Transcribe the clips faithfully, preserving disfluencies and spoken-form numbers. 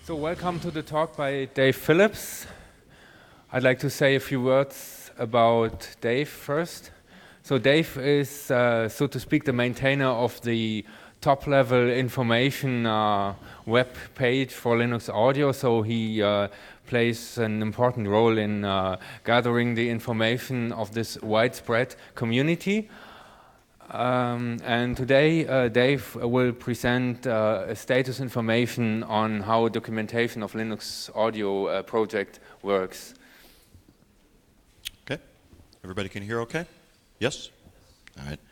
So welcome to the talk by Dave Phillips. I'd like to say a few words about Dave first. So Dave is, uh, so to speak, the maintainer of the top-level information uh, web page for Linux Audio. So he uh, plays an important role in uh, gathering the information of this widespread community. Um, and today, uh, Dave will present uh, status information on how documentation of Linux Audio uh, project works. Okay. Everybody can hear okay? Yes? All right.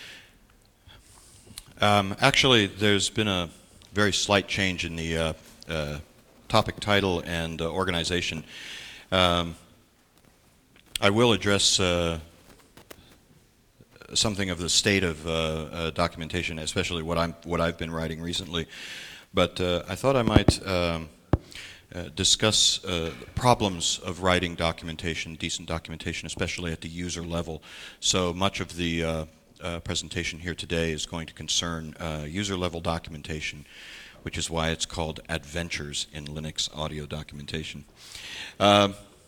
Um, actually, there's been a very slight change in the uh, uh, topic title and uh, organization. Um, I will address uh, something of the state of uh, uh, documentation, especially what I'm what I've been writing recently. But uh, I thought I might um, uh, discuss uh, problems of writing documentation, decent documentation, especially at the user level. So much of the uh, uh, presentation here today is going to concern uh, user level documentation, which is why it's called Adventures in Linux Audio Documentation. Uh,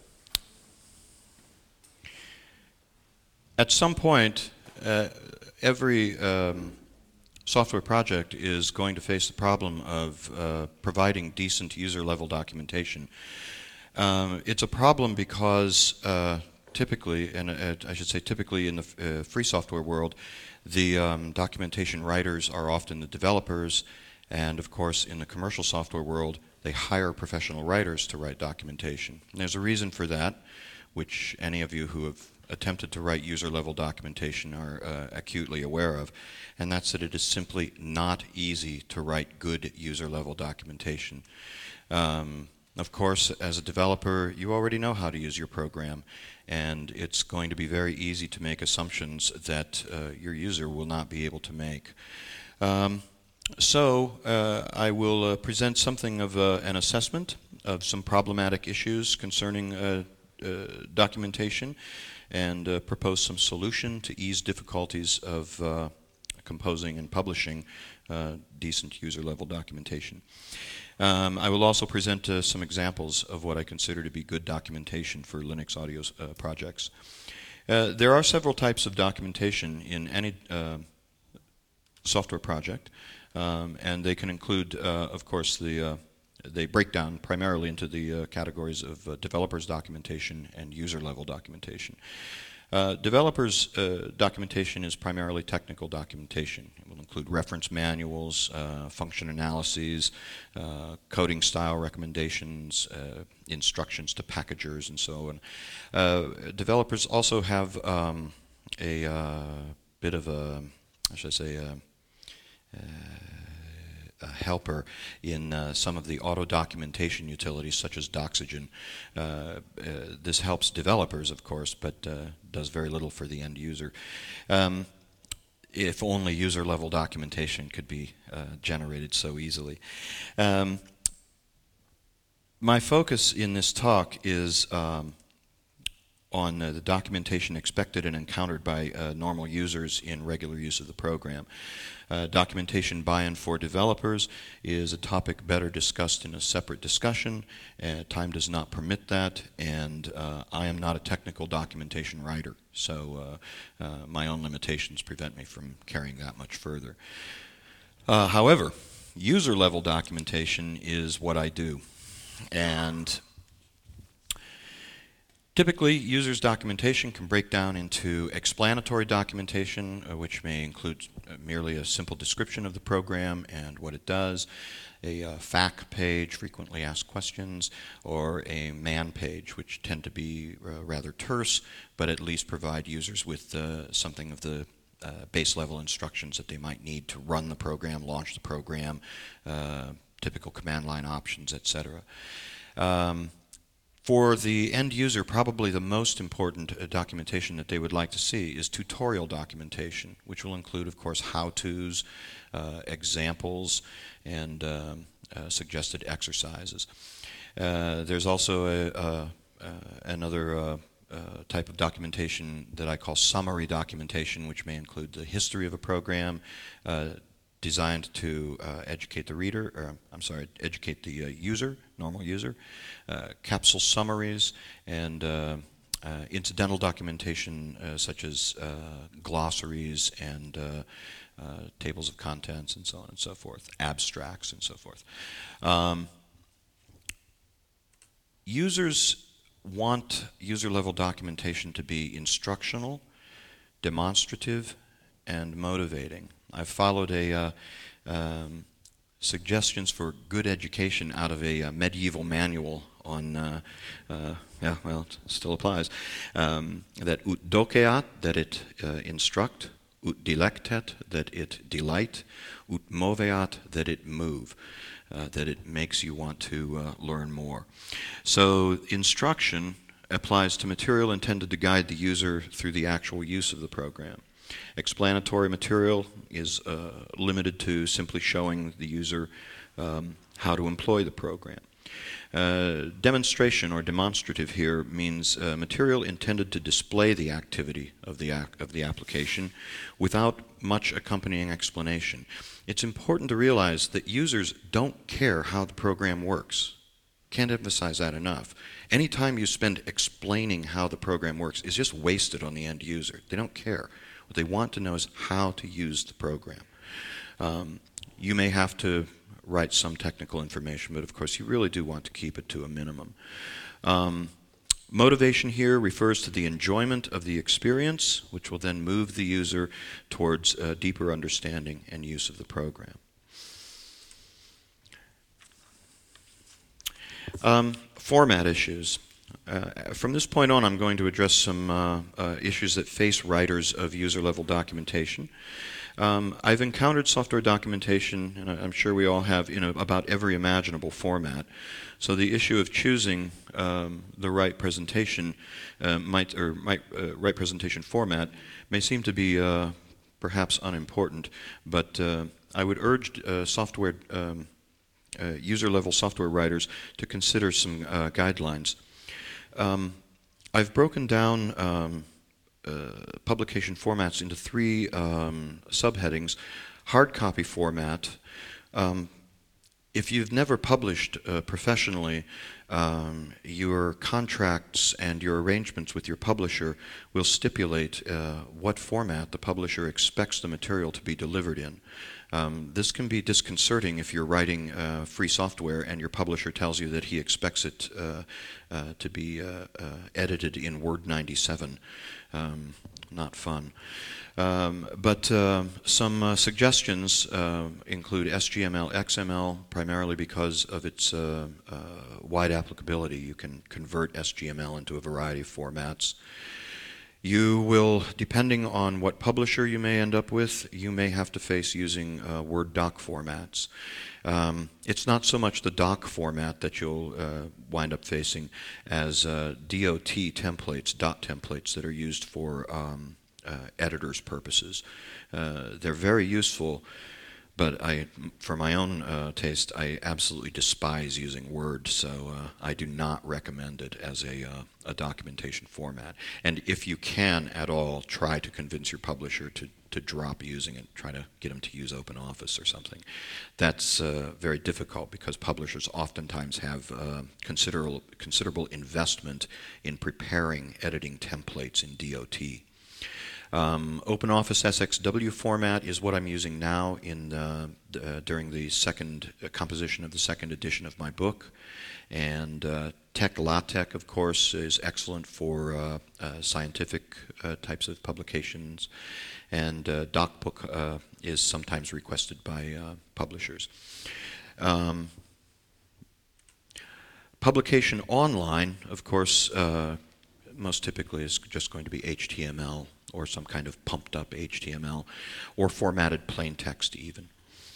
at some point, Uh, every um, software project is going to face the problem of uh, providing decent user-level documentation. Um, it's a problem because uh, typically, and uh, I should say typically in the uh, free software world, the um, documentation writers are often the developers, and of course in the commercial software world, they hire professional writers to write documentation. And there's a reason for that, which any of you who have attempted to write user-level documentation are uh, acutely aware of, and that's that it is simply not easy to write good user-level documentation. Um, of course, as a developer, you already know how to use your program, and it's going to be very easy to make assumptions that uh, your user will not be able to make. Um, so, uh, I will uh, present something of uh, an assessment of some problematic issues concerning uh, uh, documentation, and uh, propose some solution to ease difficulties of uh, composing and publishing uh, decent user-level documentation. Um, I will also present uh, some examples of what I consider to be good documentation for Linux audio uh, projects. Uh, there are several types of documentation in any uh, software project, um, and they can include, uh, of course, the uh, they break down primarily into the uh, categories of uh, developers documentation and user level documentation. Uh, developers uh, documentation is primarily technical documentation. It will include reference manuals, uh, function analyses, uh, coding style recommendations, uh, instructions to packagers, and so on. Uh, developers also have um, a uh, bit of a, how should I say, a, uh, a helper in uh, some of the auto documentation utilities such as Doxygen. Uh, uh, this helps developers, of course, but uh, does very little for the end user. Um, if only user level documentation could be uh, generated so easily. Um, my focus in this talk is um, on uh, the documentation expected and encountered by uh, normal users in regular use of the program. Uh, documentation by and for developers is a topic better discussed in a separate discussion. Uh, time does not permit that, and uh, I am not a technical documentation writer, so uh, uh, my own limitations prevent me from carrying that much further. Uh, however, user-level documentation is what I do, and typically, users' documentation can break down into explanatory documentation, uh, which may include uh, merely a simple description of the program and what it does, a uh, F A Q page, frequently asked questions, or a man page, which tend to be uh, rather terse, but at least provide users with uh, something of the uh, base level instructions that they might need to run the program, launch the program, uh, typical command line options, et cetera. Um, For the end user, probably the most important uh, documentation that they would like to see is tutorial documentation, which will include, of course, how-tos, uh, examples, and um, uh, suggested exercises. Uh, there's also a, a, uh, another uh, uh, type of documentation that I call summary documentation, which may include the history of a program, uh, designed to uh, educate the reader, or I'm sorry, educate the uh, user, normal user, uh, capsule summaries, and uh, uh, incidental documentation uh, such as uh, glossaries and uh, uh, tables of contents and so on and so forth, abstracts and so forth. Um, users want user-level documentation to be instructional, demonstrative, and motivating. I've followed a uh, um, suggestions for good education out of a uh, medieval manual on, uh, uh, yeah, well, it still applies, um, that ut doceat, that it uh, instruct, ut dilectet, that it delight, ut moveat, that it move, uh, that it makes you want to uh, learn more. So instruction applies to material intended to guide the user through the actual use of the program. Explanatory material is uh, limited to simply showing the user um, how to employ the program. Uh, demonstration or demonstrative here means uh, material intended to display the activity of the, ac of the application without much accompanying explanation. It's important to realize that users don't care how the program works. Can't emphasize that enough. Any time you spend explaining how the program works is just wasted on the end user. They don't care. What they want to know is how to use the program. Um, you may have to write some technical information, but of course you really do want to keep it to a minimum. Um, motivation here refers to the enjoyment of the experience, which will then move the user towards uh, deeper understanding and use of the program. Um, format issues. Uh, from this point on, I'm going to address some uh, uh, issues that face writers of user-level documentation. Um, I've encountered software documentation, and I'm sure we all have, in a, about every imaginable format. So the issue of choosing um, the right presentation uh, might, or might, uh, right presentation format may seem to be uh, perhaps unimportant, but uh, I would urge uh, software um, uh, user-level software writers to consider some uh, guidelines. Um, I've broken down um, uh, publication formats into three um, subheadings. Hard copy format. Um, if you've never published uh, professionally, um, your contracts and your arrangements with your publisher will stipulate uh, what format the publisher expects the material to be delivered in. Um, this can be disconcerting if you're writing uh, free software and your publisher tells you that he expects it uh, uh, to be uh, uh, edited in Word ninety-seven. Um, not fun. Um, but uh, some uh, suggestions uh, include S G M L, X M L, primarily because of its uh, uh, wide applicability. You can convert S G M L into a variety of formats. You will, depending on what publisher you may end up with, you may have to face using uh, Word doc formats. Um, it's not so much the doc format that you'll uh, wind up facing as uh, D O T templates, dot templates that are used for um, uh, editors' purposes. Uh, they're very useful, but I, for my own uh, taste, I absolutely despise using Word, so uh, I do not recommend it as a, uh, a documentation format. And if you can at all, try to convince your publisher to, to drop using it, try to get them to use OpenOffice or something. That's uh, very difficult because publishers oftentimes have uh, considerable, considerable investment in preparing editing templates in D O T. Um, OpenOffice S X W format is what I'm using now in uh, uh, during the second uh, composition of the second edition of my book. And uh, TeX-LaTeX, of course, is excellent for uh, uh, scientific uh, types of publications. And uh, DocBook uh, is sometimes requested by uh, publishers. Um, publication online, of course, uh, most typically is just going to be H T M L or some kind of pumped up H T M L or formatted plain text even.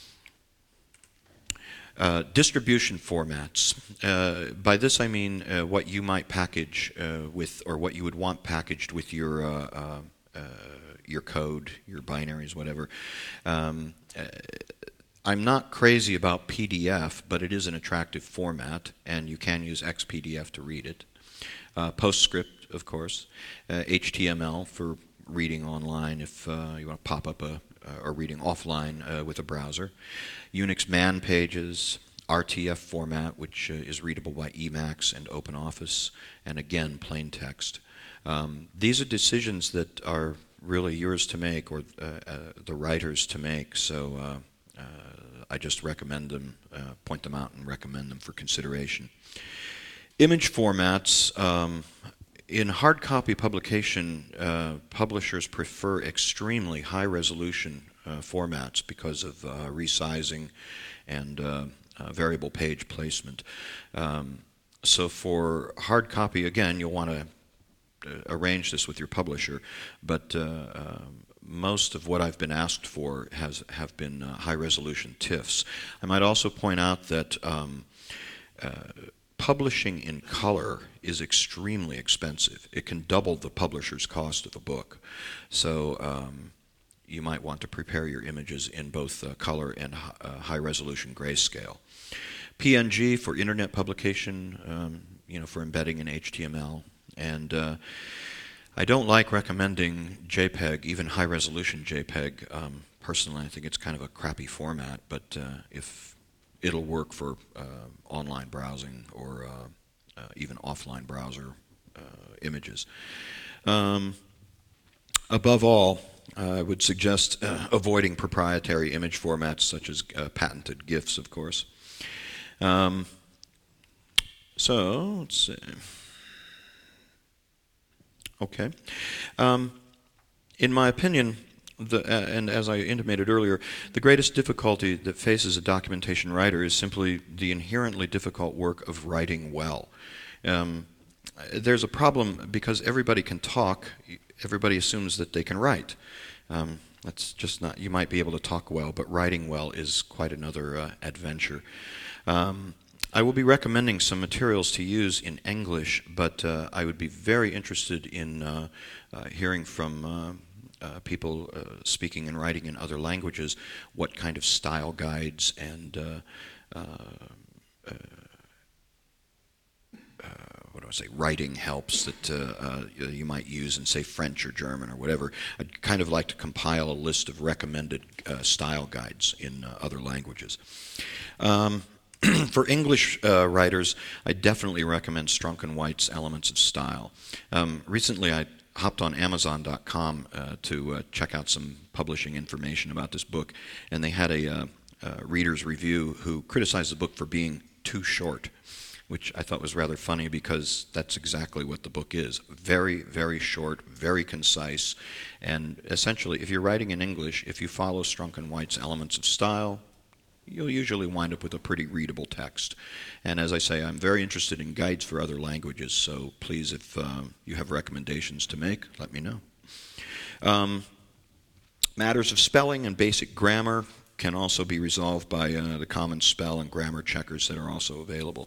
Uh, distribution formats. Uh, by this I mean uh, what you might package uh, with, or what you would want packaged with your uh, uh, uh, your code, your binaries, whatever. Um, uh, I'm not crazy about P D F, but it is an attractive format, and you can use X P D F to read it. Uh, PostScript, of course. Uh, H T M L for reading online if uh, you want to pop up a, are reading offline uh, with a browser. Unix man pages, R T F format, which uh, is readable by Emacs and OpenOffice, and again, plain text. Um, these are decisions that are really yours to make, or uh, uh, the writers to make, so uh, uh, I just recommend them, uh, point them out and recommend them for consideration. Image formats. Um, in hard copy publication, uh, publishers prefer extremely high resolution uh, formats because of uh, resizing and uh, uh, variable page placement. Um, so for hard copy, again, you'll want to uh, arrange this with your publisher, but uh, uh, most of what I've been asked for has have been uh, high resolution TIFFs. I might also point out that um, uh, publishing in color is extremely expensive. It can double the publisher's cost of a book. So um, you might want to prepare your images in both uh, color and uh, high resolution grayscale. P N G for internet publication, um, you know, for embedding in H T M L. And uh, I don't like recommending JPEG, even high resolution JPEG. Um, personally, I think it's kind of a crappy format, but uh, if it'll work for uh, online browsing or uh, uh, even offline browser uh, images. Um, above all, uh, I would suggest uh, avoiding proprietary image formats such as uh, patented GIFs, of course. Um, so, let's see. Okay. Um, in my opinion, The, uh, and as I intimated earlier, the greatest difficulty that faces a documentation writer is simply the inherently difficult work of writing well. Um, there's a problem because everybody can talk, everybody assumes that they can write. Um, that's just not, you might be able to talk well, but writing well is quite another uh, adventure. Um, I will be recommending some materials to use in English, but uh, I would be very interested in uh, uh, hearing from uh, Uh, people uh, speaking and writing in other languages, what kind of style guides and uh, uh, uh, uh, what do I say, writing helps that uh, uh, you might use in, say, French or German or whatever. I'd kind of like to compile a list of recommended uh, style guides in uh, other languages. Um, For English uh, writers, I definitely recommend Strunk and White's Elements of Style. Um, recently, I hopped on Amazon dot com uh, to uh, check out some publishing information about this book, and they had a uh, uh, reader's review who criticized the book for being too short, which I thought was rather funny because that's exactly what the book is. Very, very short, very concise, and essentially, if you're writing in English, if you follow Strunk and White's Elements of Style, you'll usually wind up with a pretty readable text. And as I say, I'm very interested in guides for other languages, so please, if uh, you have recommendations to make, let me know. Um, matters of spelling and basic grammar can also be resolved by uh, the common spell and grammar checkers that are also available.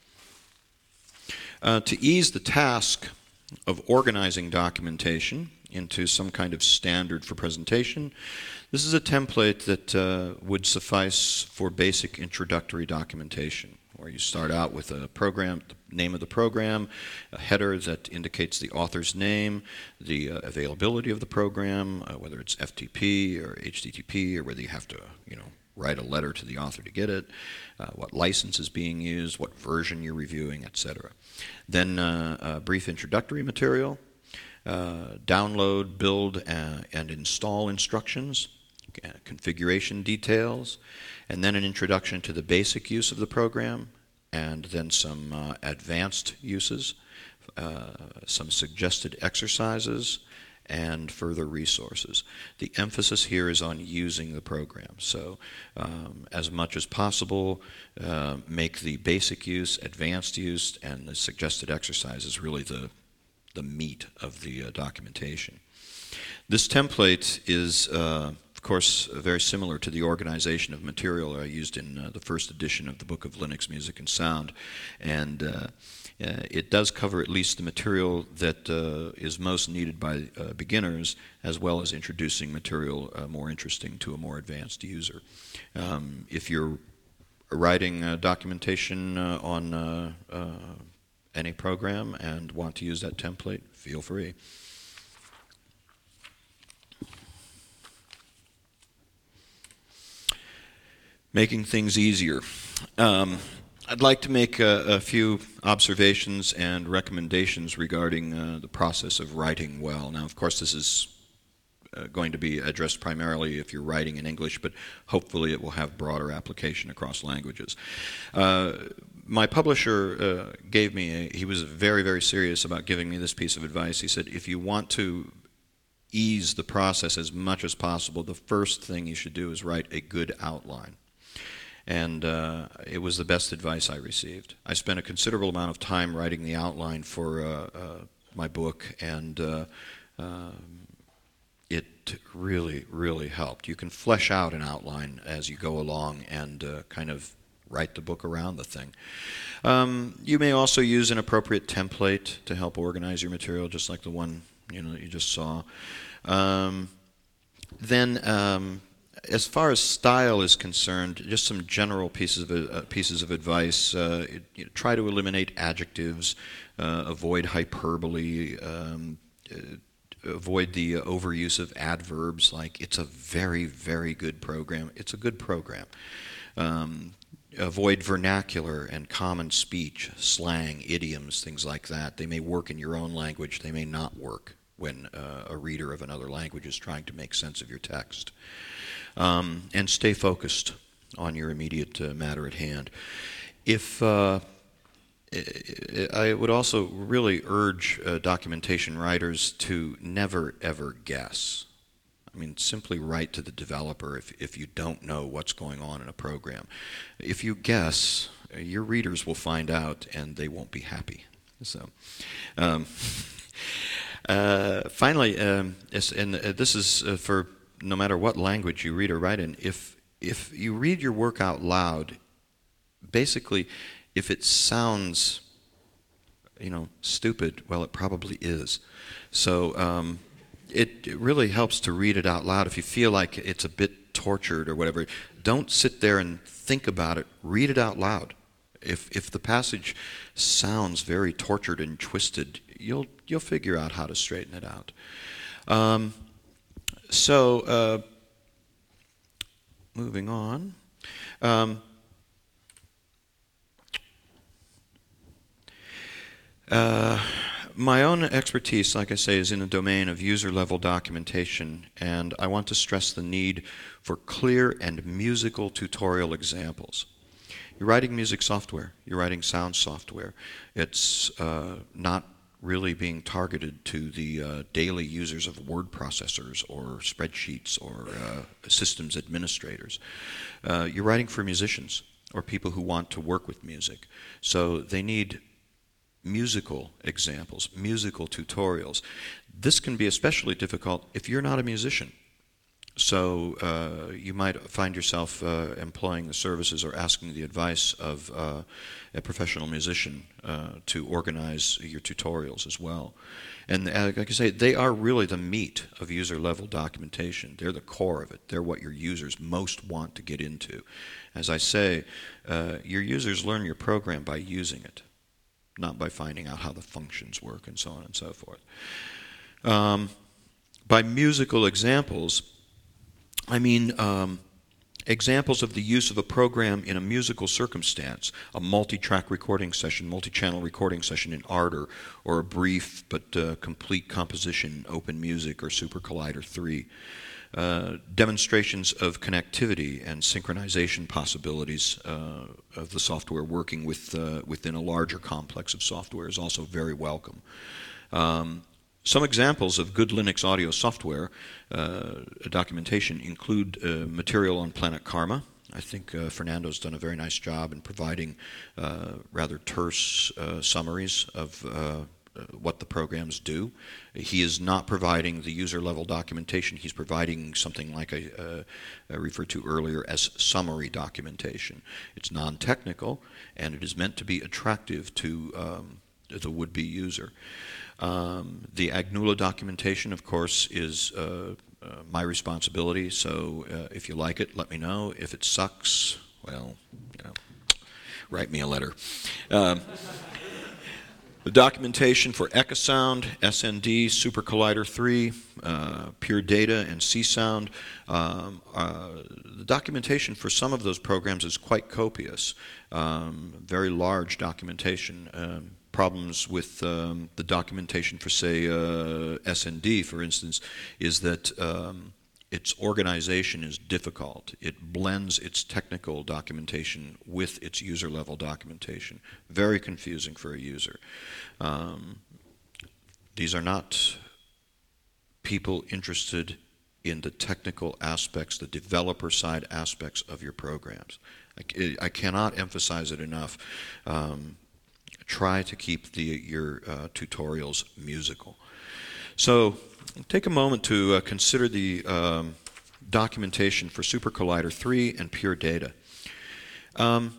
Uh, to ease the task of organizing documentation into some kind of standard for presentation, this is a template that uh, would suffice for basic introductory documentation, where you start out with a program, the name of the program, a header that indicates the author's name, the uh, availability of the program, uh, whether it's F T P or H T T P, or whether you have to, you know, write a letter to the author to get it, uh, what license is being used, what version you're reviewing, et cetera. Then uh, a brief introductory material, uh, download, build, uh, and install instructions, uh, configuration details, and then an introduction to the basic use of the program, and then some uh, advanced uses, uh, some suggested exercises, and further resources. The emphasis here is on using the program. So um, as much as possible, uh, make the basic use, advanced use, and the suggested exercises really the, the meat of the uh, documentation. This template is, uh, of course, very similar to the organization of material I used in uh, the first edition of the Book of Linux Music and Sound. And uh, Uh, it does cover at least the material that uh, is most needed by uh, beginners, as well as introducing material uh, more interesting to a more advanced user. Um, if you're writing uh, documentation uh, on uh, uh, any program and want to use that template, feel free. making things easier. Um, I'd like to make a, a few observations and recommendations regarding uh, the process of writing well. Now, of course, this is uh, going to be addressed primarily if you're writing in English, but hopefully it will have broader application across languages. Uh, my publisher uh, gave me, a, he was very, very serious about giving me this piece of advice. He said, if you want to ease the process as much as possible, the first thing you should do is write a good outline. And uh, it was the best advice I received. I spent a considerable amount of time writing the outline for uh, uh, my book, and uh, uh, it really, really helped. You can flesh out an outline as you go along and uh, kind of write the book around the thing. Um, you may also use an appropriate template to help organize your material, just like the one you know that you just saw. Um, then. Um, As far as style is concerned, just some general pieces of uh, pieces of advice. Uh, it, you know, try to eliminate adjectives, uh, avoid hyperbole, um, uh, avoid the uh, overuse of adverbs. Like it's a very, very good program. It's a good program. Um, avoid vernacular and common speech, slang, idioms, things like that. They may work in your own language. They may not work when uh, a reader of another language is trying to make sense of your text. Um, and stay focused on your immediate uh, matter at hand. If uh, I would also really urge uh, documentation writers to never ever guess. I mean, simply write to the developer if if you don't know what's going on in a program. If you guess, your readers will find out, and they won't be happy. So. Um, uh, finally, um, and uh, this is uh, for no matter what language you read or write in, if if you read your work out loud, basically, if it sounds, you know, stupid, well, it probably is. So um, it, it really helps to read it out loud. If you feel like it's a bit tortured or whatever, don't sit there and think about it. Read it out loud. If if the passage sounds very tortured and twisted, you'll you'll figure out how to straighten it out. Um, So, uh, moving on. Um, uh, my own expertise, like I say, is in the domain of user-level documentation, and I want to stress the need for clear and musical tutorial examples. You're writing music software. You're writing sound software. It's uh, not really being targeted to the uh, daily users of word processors or spreadsheets or uh, systems administrators. Uh, you're writing for musicians or people who want to work with music. So they need musical examples, musical tutorials. This can be especially difficult if you're not a musician. So uh, you might find yourself uh, employing the services or asking the advice of uh, a professional musician uh, to organize your tutorials as well. And uh, like I say, they are really the meat of user-level documentation. They're the core of it. They're what your users most want to get into. As I say, uh, your users learn your program by using it, not by finding out how the functions work and so on and so forth. Um, by musical examples, I mean um, examples of the use of a program in a musical circumstance, a multi-track recording session, multi-channel recording session in Ardour, or a brief but uh, complete composition in Open Music or Super Collider three. Uh, demonstrations of connectivity and synchronization possibilities uh, of the software working with uh, within a larger complex of software is also very welcome. Um, Some examples of good Linux audio software uh, documentation include uh, material on Planet Karma. I think uh, Fernando's done a very nice job in providing uh, rather terse uh, summaries of uh, what the programs do. He is not providing the user-level documentation. He's providing something like I, uh, I referred to earlier as summary documentation. It's non-technical, and it is meant to be attractive to um, the would-be user. Um, the Agnula documentation, of course, is uh, uh, my responsibility, so uh, if you like it, let me know. If it sucks, well, you know, write me a letter. Um, The documentation for Echosound, S N D, Super Collider three, uh, Pure Data, and C-Sound. Um, uh, the documentation for some of those programs is quite copious, um, very large documentation. Um, problems with um, the documentation for, say, uh, S N D, for instance, is that um, its organization is difficult. It blends its technical documentation with its user-level documentation. Very confusing for a user. Um, these are not people interested in the technical aspects, the developer-side aspects of your programs. I, I cannot emphasize it enough. Um, try to keep the, your uh, tutorials musical. So, take a moment to uh, consider the um, documentation for Super Collider three and Pure Data. Um,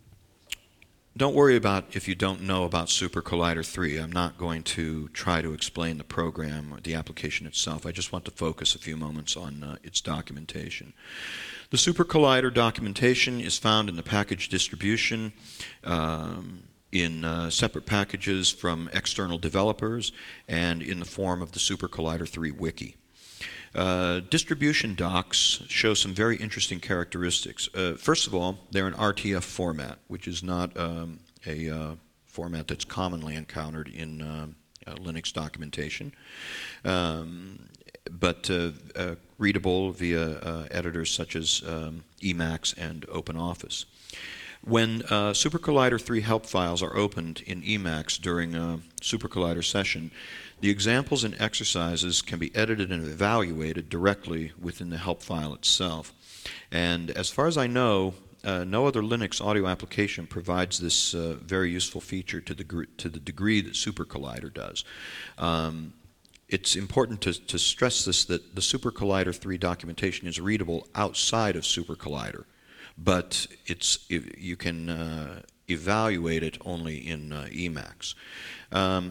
don't worry about if you don't know about Super Collider three. I'm not going to try to explain the program or the application itself. I just want to focus a few moments on uh, its documentation. The Super Collider documentation is found in the package distribution, um, in uh, separate packages from external developers, and in the form of the Super Collider three wiki. Uh, distribution docs show some very interesting characteristics. Uh, first of all, they're an R T F format, which is not um, a uh, format that's commonly encountered in uh, uh, Linux documentation, um, but uh, uh, readable via uh, editors such as um, Emacs and OpenOffice. When uh, Super Collider three help files are opened in Emacs during a Super Collider session, the examples and exercises can be edited and evaluated directly within the help file itself. And as far as I know, uh, no other Linux audio application provides this uh, very useful feature to the, to the degree that Super Collider does. Um, It's important to, to stress this, that the Super Collider three documentation is readable outside of Super Collider, but it's, you can uh, evaluate it only in uh, Emacs. Um,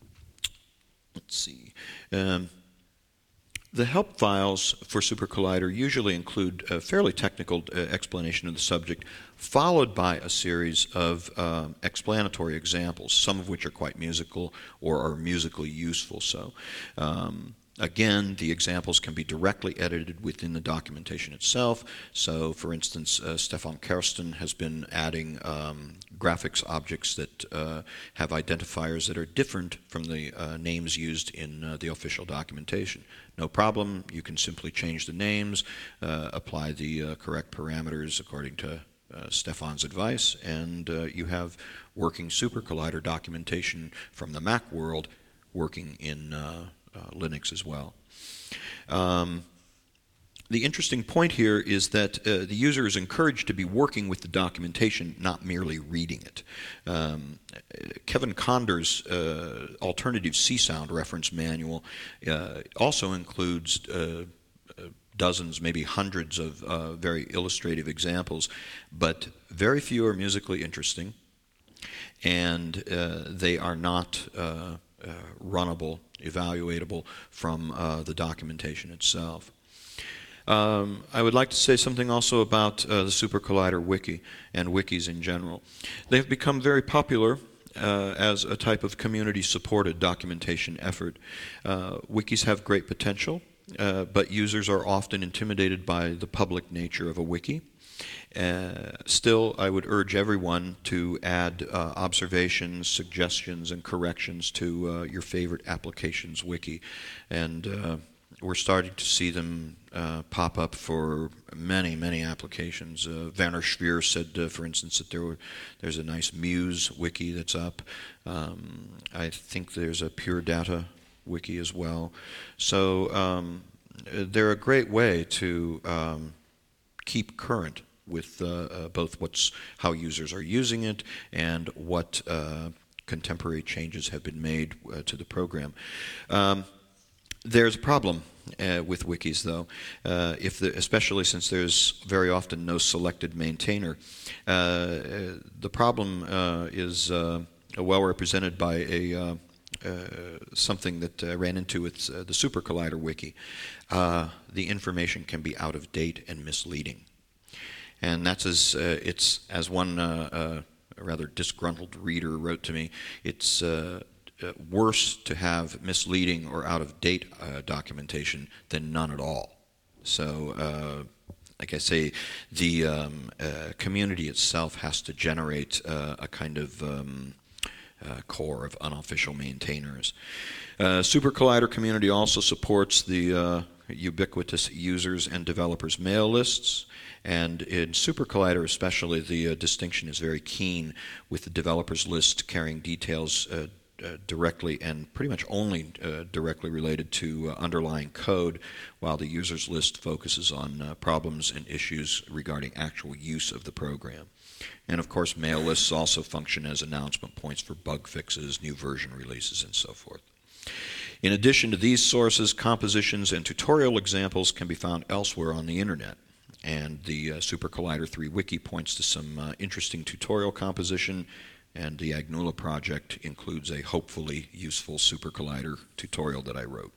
let's see. Um, the help files for Super Collider usually include a fairly technical uh, explanation of the subject, followed by a series of uh, explanatory examples, some of which are quite musical or are musically useful. So, um, again, the examples can be directly edited within the documentation itself. So, for instance, uh, Stefan Kersten has been adding um, graphics objects that uh, have identifiers that are different from the uh, names used in uh, the official documentation. No problem. You can simply change the names, uh, apply the uh, correct parameters according to uh, Stefan's advice, and uh, you have working Super Collider documentation from the Mac world working in uh, uh, Linux as well. Um, The interesting point here is that uh, the user is encouraged to be working with the documentation, not merely reading it. Um, Kevin Conder's uh, alternative C-Sound reference manual uh, also includes uh, dozens, maybe hundreds of uh, very illustrative examples, but very few are musically interesting, and uh, they are not uh, uh, runnable, evaluatable from uh, the documentation itself. Um, I would like to say something also about uh, the Super Collider wiki and wikis in general. They've become very popular uh, as a type of community-supported documentation effort. Uh, wikis have great potential, uh, but users are often intimidated by the public nature of a wiki. Uh, still, I would urge everyone to add uh, observations, suggestions, and corrections to uh, your favorite application's wiki. And uh, we're starting to see them uh, pop up for many, many applications. Uh, Werner Schwier said, uh, for instance, that there were, there's a nice Muse wiki that's up. Um, I think there's a Pure Data wiki as well. So um, they're a great way to um, keep current with uh, uh, both what's how users are using it and what uh, contemporary changes have been made uh, to the program. Um, There's a problem uh, with wikis, though, uh, if the, especially since there's very often no selected maintainer. Uh, the problem uh, is uh, well represented by a uh, uh, something that I ran into with uh, the Super Collider wiki. Uh, the information can be out of date and misleading, and that's as uh, it's as one. Uh, uh, a rather disgruntled reader wrote to me, it's uh, uh, worse to have misleading or out-of-date uh, documentation than none at all. So, uh, like I say, the um, uh, community itself has to generate uh, a kind of um, uh, core of unofficial maintainers. Uh, Super Collider community also supports the uh, ubiquitous users and developers mail lists, and in Super Collider especially, the uh, distinction is very keen with the developers list carrying details uh, uh, directly and pretty much only uh, directly related to uh, underlying code, while the users list focuses on uh, problems and issues regarding actual use of the program. And of course, mail lists also function as announcement points for bug fixes, new version releases, and so forth. In addition to these sources, compositions and tutorial examples can be found elsewhere on the internet. And the uh, Super Collider three wiki points to some uh, interesting tutorial composition, and the Agnula project includes a hopefully useful Super Collider tutorial that I wrote.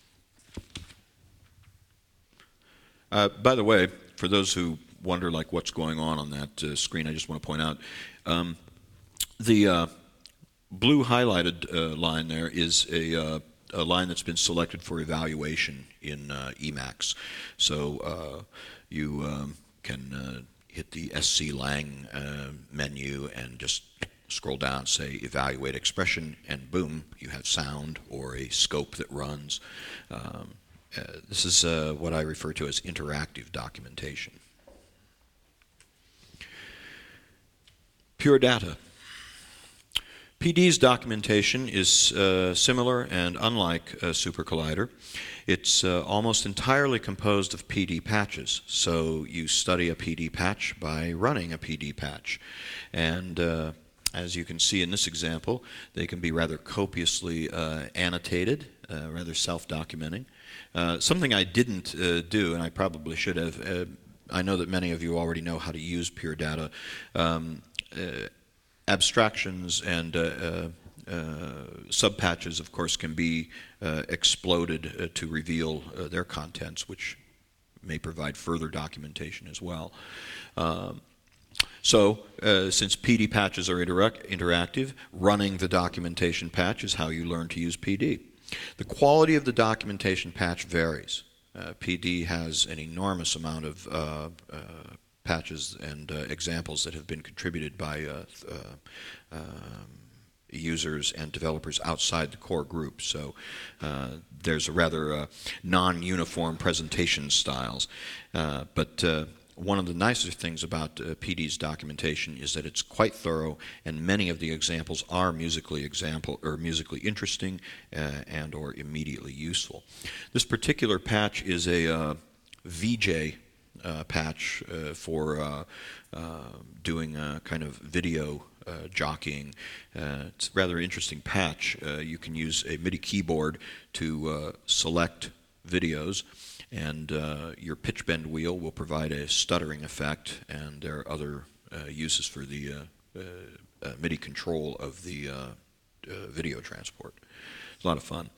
Uh, by the way, for those who wonder like what's going on on that uh, screen, I just want to point out um, the uh, blue highlighted uh, line there is a, uh, a line that's been selected for evaluation in uh, Emacs. So uh, you um, can uh, hit the S C Lang uh, menu and just scroll down, say evaluate expression, and boom, you have sound or a scope that runs. Um, uh, this is uh, what I refer to as interactive documentation. Pure data. P D's documentation is uh, similar and unlike uh, Super Collider. It's uh, almost entirely composed of P D patches. So you study a P D patch by running a P D patch. And uh, as you can see in this example, they can be rather copiously uh, annotated, uh, rather self-documenting. Uh, something I didn't uh, do, and I probably should have, uh, I know that many of you already know how to use Pure Data. Um, uh, abstractions and uh, uh, uh, subpatches, of course, can be uh, exploded uh, to reveal uh, their contents, which may provide further documentation as well. Um, so, uh, since P D patches are interac interactive, running the documentation patch is how you learn to use P D. The quality of the documentation patch varies. Uh, P D has an enormous amount of uh, uh, patches and uh, examples that have been contributed by uh, uh, um, users and developers outside the core group. So uh, there's a rather uh, non-uniform presentation styles. Uh, but uh, one of the nicer things about uh, P D's documentation is that it's quite thorough, and many of the examples are musically example or musically interesting uh, and or immediately useful. This particular patch is a uh, V J Uh, patch uh, for uh, uh, doing a kind of video uh, jockeying. Uh, it's a rather interesting patch. Uh, you can use a MIDI keyboard to uh, select videos, and uh, your pitch bend wheel will provide a stuttering effect, and there are other uh, uses for the uh, uh, uh, MIDI control of the uh, uh, video transport. It's a lot of fun.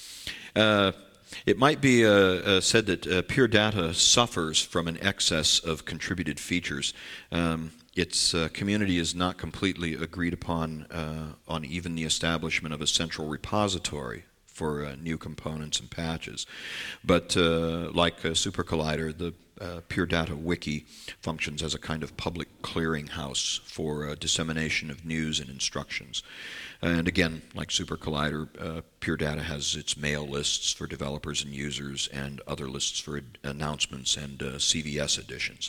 Uh, It might be uh, uh, said that uh, Pure Data suffers from an excess of contributed features. Um, its uh, community is not completely agreed upon uh, on even the establishment of a central repository for uh, new components and patches. But uh, like uh, Super Collider, the uh, Pure Data Wiki functions as a kind of public clearinghouse for uh, dissemination of news and instructions. And again, like Super Collider, uh, Pure Data has its mail lists for developers and users, and other lists for announcements and uh, C V S editions.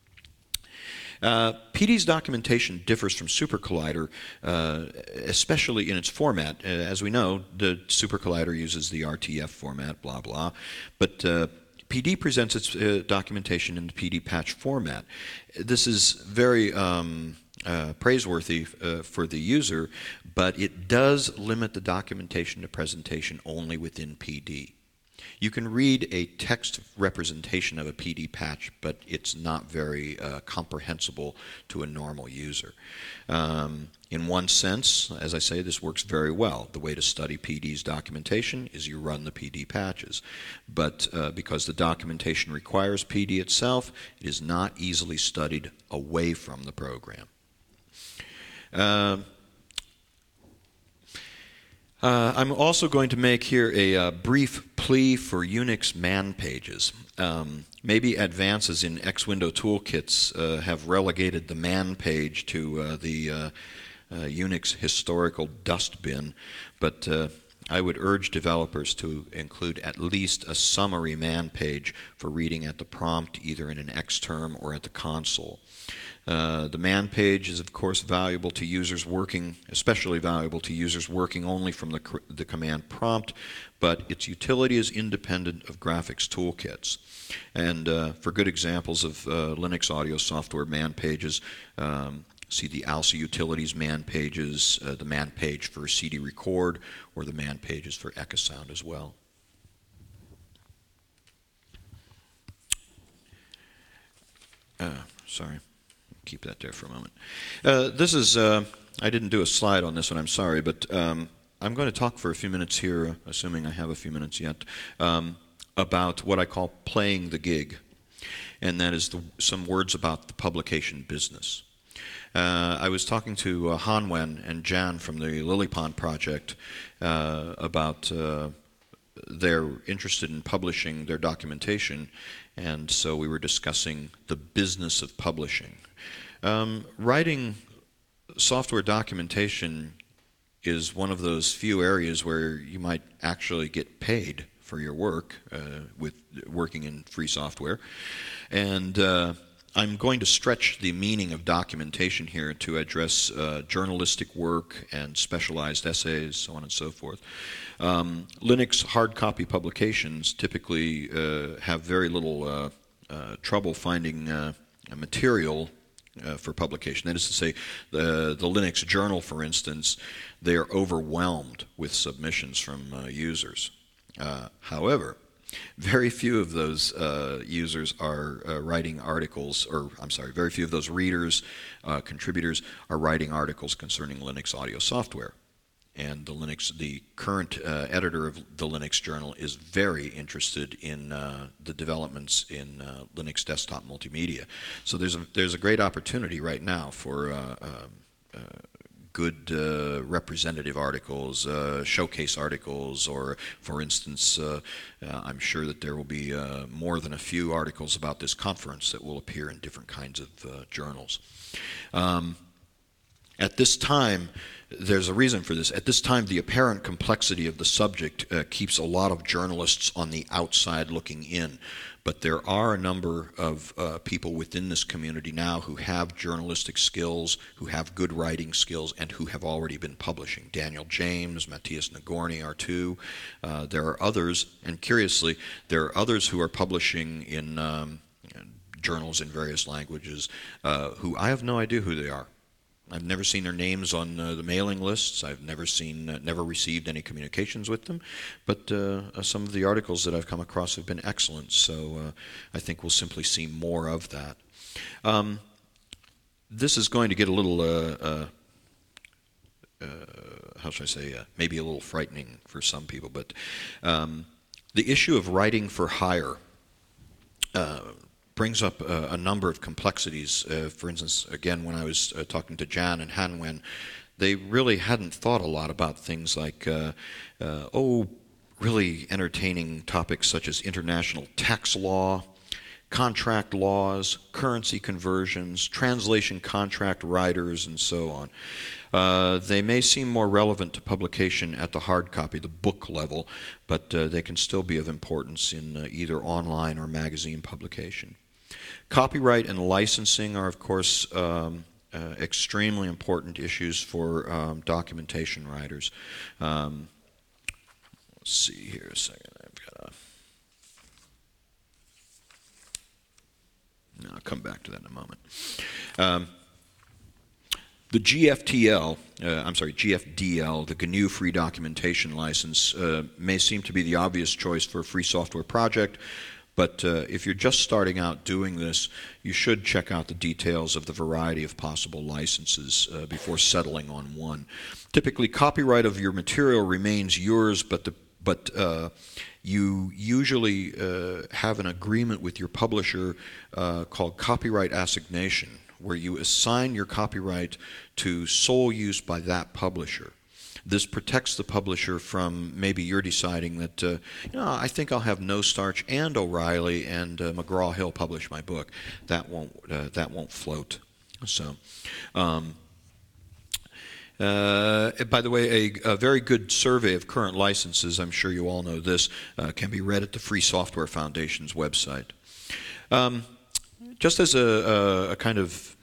Uh, P D's documentation differs from Super Collider, uh, especially in its format. Uh, as we know, the Super Collider uses the R T F format, blah, blah. But uh, P D presents its uh, documentation in the P D patch format. This is very um, uh, praiseworthy uh, for the user, but it does limit the documentation to presentation only within P D. You can read a text representation of a P D patch, but it's not very uh, comprehensible to a normal user. Um, in one sense, as I say, this works very well. The way to study P D's documentation is you run the P D patches. But uh, because the documentation requires P D itself, it is not easily studied away from the program. Uh, uh, I'm also going to make here a uh, brief plea for Unix man pages. Um, maybe advances in X-Window toolkits uh, have relegated the man page to uh, the uh, uh, Unix historical dustbin, but uh, I would urge developers to include at least a summary man page for reading at the prompt, either in an Xterm or at the console. Uh, the man page is, of course, valuable to users working, especially valuable to users working only from the, the command prompt, but its utility is independent of graphics toolkits. And uh, for good examples of uh, Linux audio software man pages, um, see the ALSA Utilities man pages, uh, the man page for C D Record, or the man pages for Echosound as well. Uh, sorry. Keep that there for a moment. Uh, this is, uh, I didn't do a slide on this one, I'm sorry, but um, I'm going to talk for a few minutes here, assuming I have a few minutes yet, um, about what I call playing the gig. And that is the, some words about the publication business. Uh, I was talking to uh, Han-Wen and Jan from the Lilypond project uh, about uh, they're interested in publishing their documentation, and so we were discussing the business of publishing. Um, writing software documentation is one of those few areas where you might actually get paid for your work uh, with working in free software. And uh, I'm going to stretch the meaning of documentation here to address uh, journalistic work and specialized essays, so on and so forth. Um, Linux hard copy publications typically uh, have very little uh, uh, trouble finding uh, material Uh, for publication. That is to say, the, the Linux Journal, for instance, they are overwhelmed with submissions from uh, users. Uh, however, very few of those uh, users are uh, writing articles, or I'm sorry, very few of those readers, uh, contributors, are writing articles concerning Linux audio software. And the Linux, the current uh, editor of the Linux Journal is very interested in uh, the developments in uh, Linux desktop multimedia. So there's a there's a great opportunity right now for uh, uh, uh, good uh, representative articles, uh, showcase articles, or, for instance, uh, uh, I'm sure that there will be uh, more than a few articles about this conference that will appear in different kinds of uh, journals. Um, At this time, there's a reason for this. At this time, the apparent complexity of the subject uh, keeps a lot of journalists on the outside looking in. But there are a number of uh, people within this community now who have journalistic skills, who have good writing skills, and who have already been publishing. Daniel James, Matthias Nagorny are two. Uh, there are others, and curiously, there are others who are publishing in um, journals in various languages uh, who I have no idea who they are. I've never seen their names on uh, the mailing lists. I've never seen, uh, never received any communications with them. But uh, some of the articles that I've come across have been excellent. So uh, I think we'll simply see more of that. Um, this is going to get a little, uh, uh, uh, how should I say, uh, maybe a little frightening for some people. But um, the issue of writing for hire uh, brings up uh, a number of complexities. Uh, for instance, again, when I was uh, talking to Jan and Han-Wen, they really hadn't thought a lot about things like, uh, uh, oh, really entertaining topics such as international tax law, contract laws, currency conversions, translation contract writers, and so on. Uh, they may seem more relevant to publication at the hard copy, the book level, but uh, they can still be of importance in uh, either online or magazine publication. Copyright and licensing are, of course, um, uh, extremely important issues for um, documentation writers. Um, let's see here a second. I've got a... No, I'll come back to that in a moment. Um, the G F T L, uh, I'm sorry, G F D L, the G N U Free Documentation License, uh, may seem to be the obvious choice for a free software project. But uh, if you're just starting out doing this, you should check out the details of the variety of possible licenses uh, before settling on one. Typically, copyright of your material remains yours, but the but uh, you usually uh, have an agreement with your publisher uh, called copyright assignation, where you assign your copyright to sole use by that publisher. This protects the publisher from maybe you're deciding that, uh, you know, I think I'll have No Starch and O'Reilly and uh, McGraw-Hill publish my book. That won't uh, that won't float. So, um, uh, by the way, a, a very good survey of current licenses, I'm sure you all know this, uh, can be read at the Free Software Foundation's website. Um, just as a, a, a kind of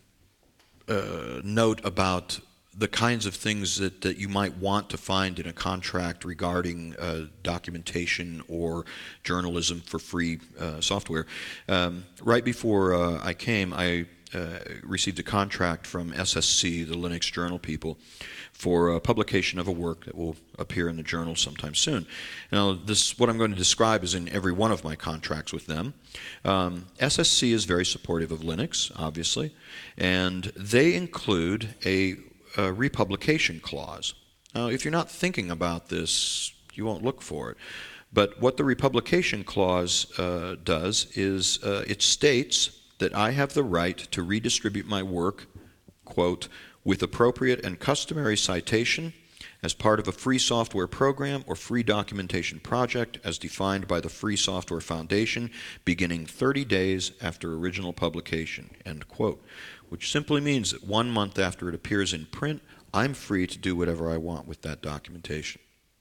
uh, note about the kinds of things that, that you might want to find in a contract regarding uh, documentation or journalism for free uh, software. Um, right before uh, I came, I uh, received a contract from S S C, the Linux Journal people, for uh, publication of a work that will appear in the journal sometime soon. Now, this, what I'm going to describe is in every one of my contracts with them. Um, S S C is very supportive of Linux, obviously, and they include a a republication clause. Now, if you're not thinking about this, you won't look for it. But what the republication clause uh, does is uh, it states that I have the right to redistribute my work, quote, with appropriate and customary citation as part of a free software program or free documentation project as defined by the Free Software Foundation beginning thirty days after original publication, end quote. Which simply means that one month after it appears in print, I'm free to do whatever I want with that documentation,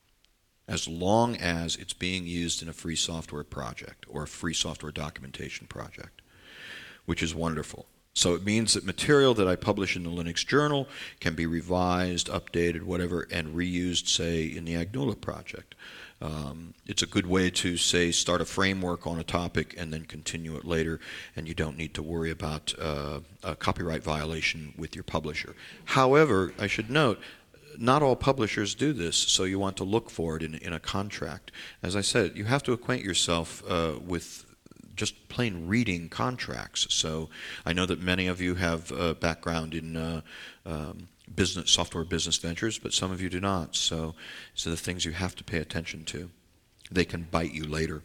as long as it's being used in a free software project or a free software documentation project, which is wonderful. So it means that material that I publish in the Linux Journal can be revised, updated, whatever, and reused, say, in the Agnula project. Um, it's a good way to, say, start a framework on a topic and then continue it later, and you don't need to worry about uh, a copyright violation with your publisher. However, I should note, not all publishers do this, so you want to look for it in, in a contract. As I said, you have to acquaint yourself uh, with just plain reading contracts. So I know that many of you have a background in uh, um, business, software business ventures, but some of you do not. So, so the things you have to pay attention to. They can bite you later.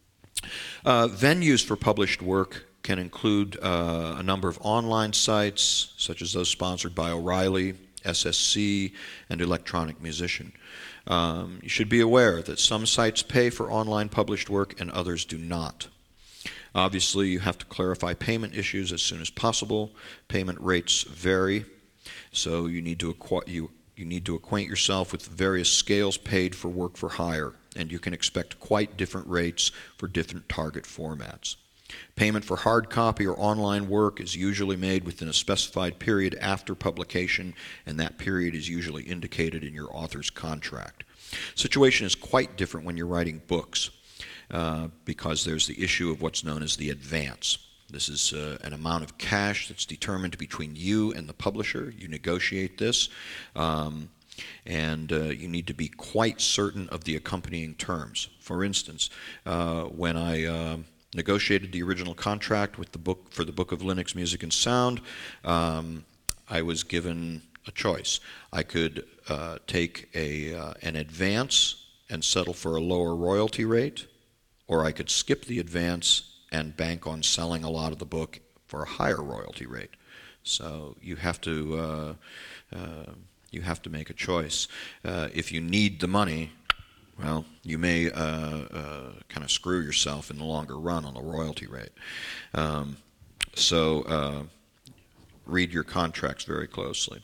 Uh, venues for published work can include uh, a number of online sites, such as those sponsored by O'Reilly, S S C, and Electronic Musician. Um, you should be aware that some sites pay for online published work and others do not. Obviously, you have to clarify payment issues as soon as possible. Payment rates vary, so you need to acqu- you, you need to acquaint yourself with the various scales paid for work for hire, and you can expect quite different rates for different target formats. Payment for hard copy or online work is usually made within a specified period after publication, and that period is usually indicated in your author's contract. Situation is quite different when you're writing books. Uh, because there's the issue of what's known as the advance. This is uh, an amount of cash that's determined between you and the publisher. You negotiate this, um, and uh, you need to be quite certain of the accompanying terms. For instance, uh, when I uh, negotiated the original contract with the book for the Book of Linux Music and Sound, um, I was given a choice. I could uh, take a uh, an advance and settle for a lower royalty rate, or I could skip the advance and bank on selling a lot of the book for a higher royalty rate. So you have to uh, uh, you have to make a choice. Uh, if you need the money, well, you may uh, uh, kind of screw yourself in the longer run on the royalty rate. Um, so uh, read your contracts very closely.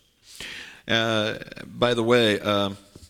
Uh, by the way, uh,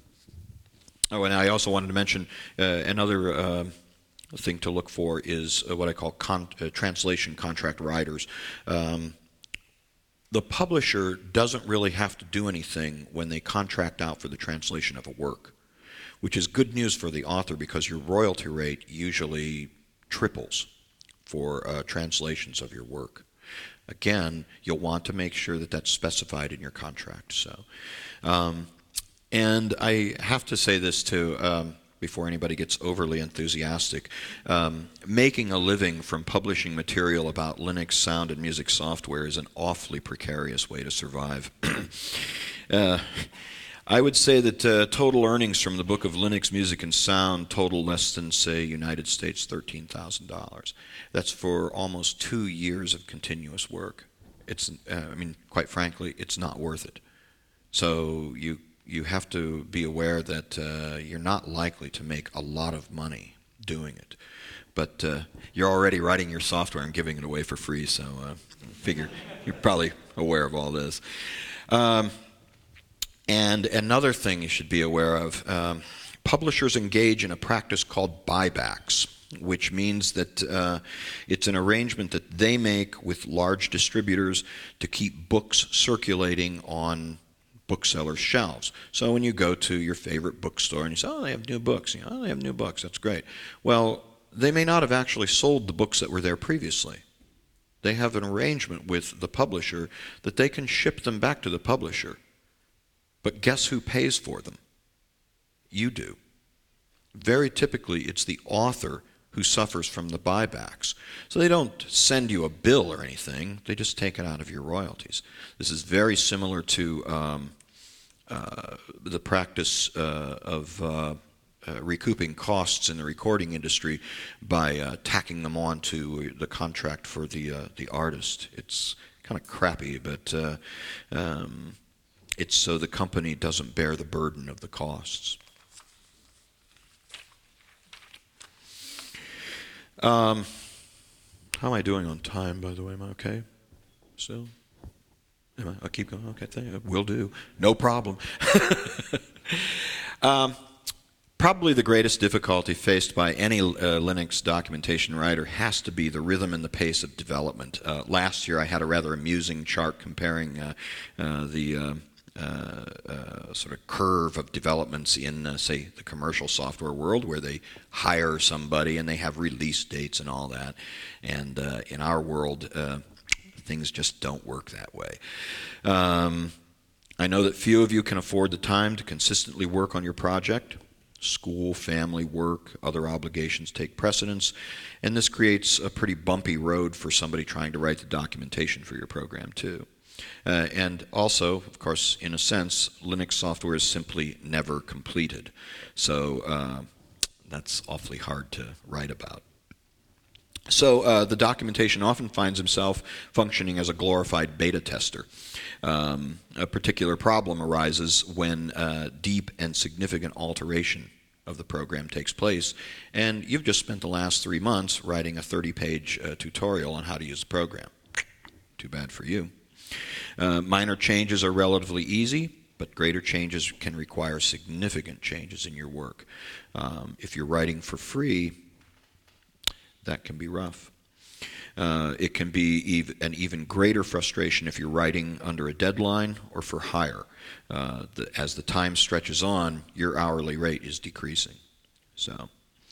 oh, and I also wanted to mention uh, another. Uh, thing to look for is uh, what I call con uh, translation contract writers. Um, the publisher doesn't really have to do anything when they contract out for the translation of a work, which is good news for the author because your royalty rate usually triples for uh, translations of your work. Again, you'll want to make sure that that's specified in your contract. So, um, and I have to say this too, um, before anybody gets overly enthusiastic. Um, making a living from publishing material about Linux sound and music software is an awfully precarious way to survive. uh, I would say that uh, total earnings from the Book of Linux Music and Sound total less than, say, United States thirteen thousand dollars. That's for almost two years of continuous work. it's, uh, I mean, quite frankly, it's not worth it. So you, you have to be aware that uh, you're not likely to make a lot of money doing it. But uh, you're already writing your software and giving it away for free, so uh, figure you're probably aware of all this. Um, and another thing you should be aware of, um, publishers engage in a practice called buybacks, which means that uh, it's an arrangement that they make with large distributors to keep books circulating on booksellers' shelves. So when you go to your favorite bookstore and you say, oh, they have new books, you know, oh, they have new books, that's great. Well, they may not have actually sold the books that were there previously. They have an arrangement with the publisher that they can ship them back to the publisher. But guess who pays for them? You do. Very typically, it's the author who suffers from the buybacks. So they don't send you a bill or anything. They just take it out of your royalties. This is very similar to um, uh, the practice uh, of uh, uh, recouping costs in the recording industry by uh, tacking them onto the contract for the, uh, the artist. It's kind of crappy, but uh, um, it's so the company doesn't bear the burden of the costs. Um, how am I doing on time, by the way? Am I okay? Still? Am I? I'll keep going. Okay, thank you. Will do. No problem. um, probably the greatest difficulty faced by any uh, Linux documentation writer has to be the rhythm and the pace of development. Uh, last year I had a rather amusing chart comparing uh, uh, the uh, Uh, uh, sort of curve of developments in, uh, say, the commercial software world, where they hire somebody and they have release dates and all that. And uh, in our world, uh, things just don't work that way. Um, I know that few of you can afford the time to consistently work on your project. School, family, work, other obligations take precedence, and this creates a pretty bumpy road for somebody trying to write the documentation for your program, too. Uh, and also, of course, in a sense, Linux software is simply never completed. So uh, that's awfully hard to write about. So uh, the documentation often finds himself functioning as a glorified beta tester. Um, a particular problem arises when uh, deep and significant alteration of the program takes place, and you've just spent the last three months writing a thirty-page uh, tutorial on how to use the program. Too bad for you. Uh, minor changes are relatively easy, but greater changes can require significant changes in your work. Um, if you're writing for free, that can be rough. Uh, it can be ev an even greater frustration if you're writing under a deadline or for hire. Uh, the, as the time stretches on, your hourly rate is decreasing. So,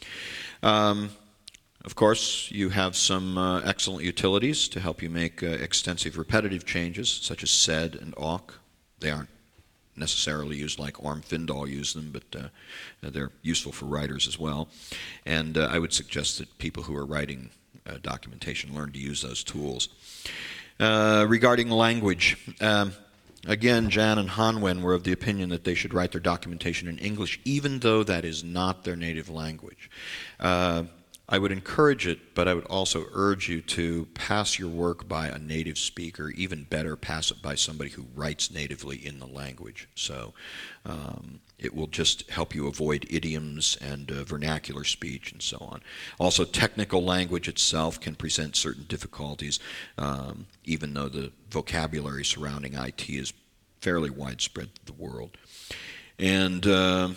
um, of course, you have some uh, excellent utilities to help you make uh, extensive repetitive changes, such as sed and awk. They aren't necessarily used like Orm Findal used them, but uh, they're useful for writers as well. And uh, I would suggest that people who are writing uh, documentation learn to use those tools. Uh, regarding language, um, again, Jan and Hanwen were of the opinion that they should write their documentation in English, even though that is not their native language. Uh, I would encourage it, but I would also urge you to pass your work by a native speaker. Even better, pass it by somebody who writes natively in the language. So um, it will just help you avoid idioms and uh, vernacular speech and so on. Also, technical language itself can present certain difficulties, um, even though the vocabulary surrounding I T is fairly widespread through the world. And uh,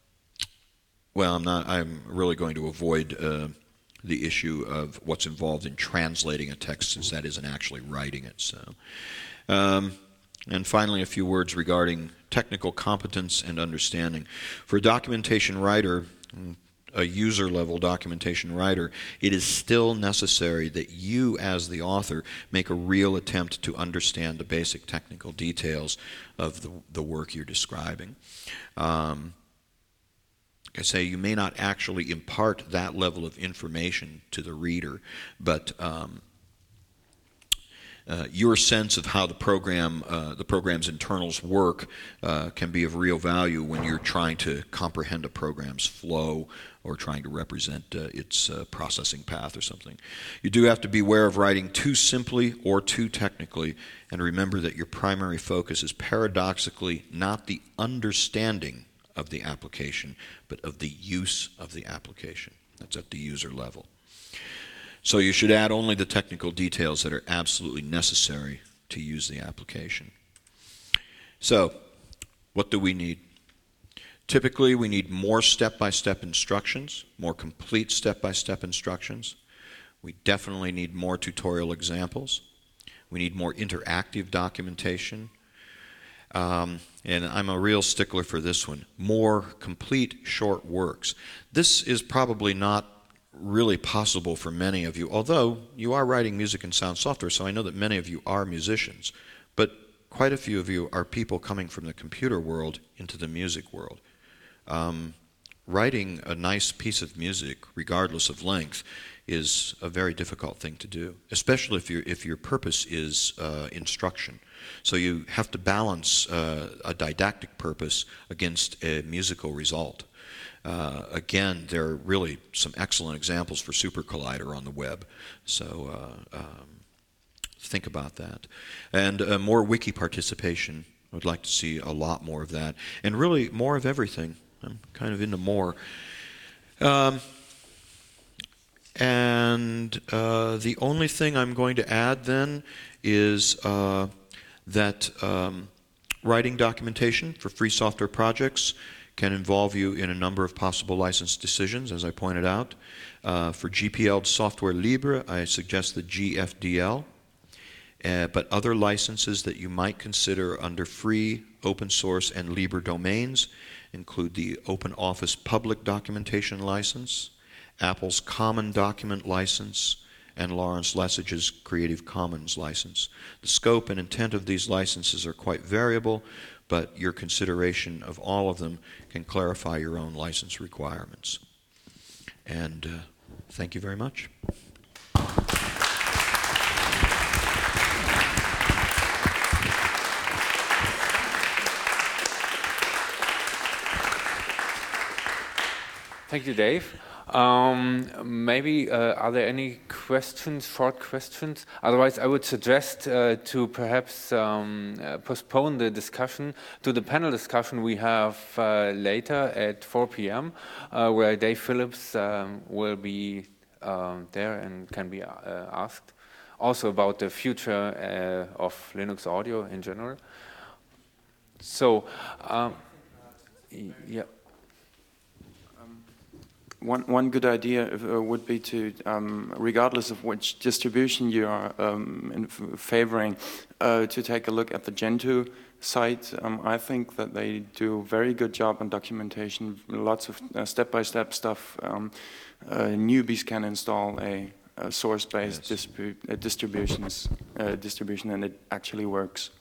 well, I'm not. I'm really going to avoid uh, the issue of what's involved in translating a text, since that isn't actually writing it. So, um, and finally, a few words regarding technical competence and understanding. For a documentation writer, a user-level documentation writer, it is still necessary that you, as the author, make a real attempt to understand the basic technical details of the, the work you're describing. Um, Like I say, you may not actually impart that level of information to the reader, but um, uh, your sense of how the program, uh, the program's internals work uh, can be of real value when you're trying to comprehend a program's flow or trying to represent uh, its uh, processing path or something. You do have to beware of writing too simply or too technically, and remember that your primary focus is paradoxically not the understanding of the application, but of the use of the application. That's at the user level. So you should add only the technical details that are absolutely necessary to use the application. So, what do we need? Typically, we need more step-by-step instructions, more complete step-by-step instructions. We definitely need more tutorial examples. We need more interactive documentation. Um, and I'm a real stickler for this one. More complete short works. This is probably not really possible for many of you, although you are writing music and sound software, so I know that many of you are musicians. But quite a few of you are people coming from the computer world into the music world. Um, writing a nice piece of music, regardless of length, is a very difficult thing to do, especially if, your if your purpose is uh, instruction. So you have to balance uh, a didactic purpose against a musical result. Uh, again, there are really some excellent examples for Super Collider on the web, so uh, um, think about that. And uh, more wiki participation. I would like to see a lot more of that, and really more of everything. I'm kind of into more. Um, and uh, the only thing I'm going to add then is uh, that um, writing documentation for free software projects can involve you in a number of possible license decisions, as I pointed out. Uh, for G P L Software Libre, I suggest the G F D L, uh, but other licenses that you might consider under free, open source, and Libre domains include the OpenOffice Public Documentation License, Apple's Common Document License, and Lawrence Lessage's Creative Commons license. The scope and intent of these licenses are quite variable, but your consideration of all of them can clarify your own license requirements. And uh, thank you very much. Thank you, Dave. Um, maybe uh, are there any questions, short questions? Otherwise, I would suggest uh, to perhaps um, uh, postpone the discussion to the panel discussion we have uh, later at four p m uh, where Dave Phillips um, will be um, there and can be uh, asked also about the future uh, of Linux audio in general. So, um, yeah. One, one good idea uh, would be to, um, regardless of which distribution you are um, in favoring, uh, to take a look at the Gentoo site. Um, I think that they do a very good job on documentation, lots of uh, step-by-step stuff. Um, uh, newbies can install a, a source-based Yes. distribu uh, distributions, uh, distribution, and it actually works.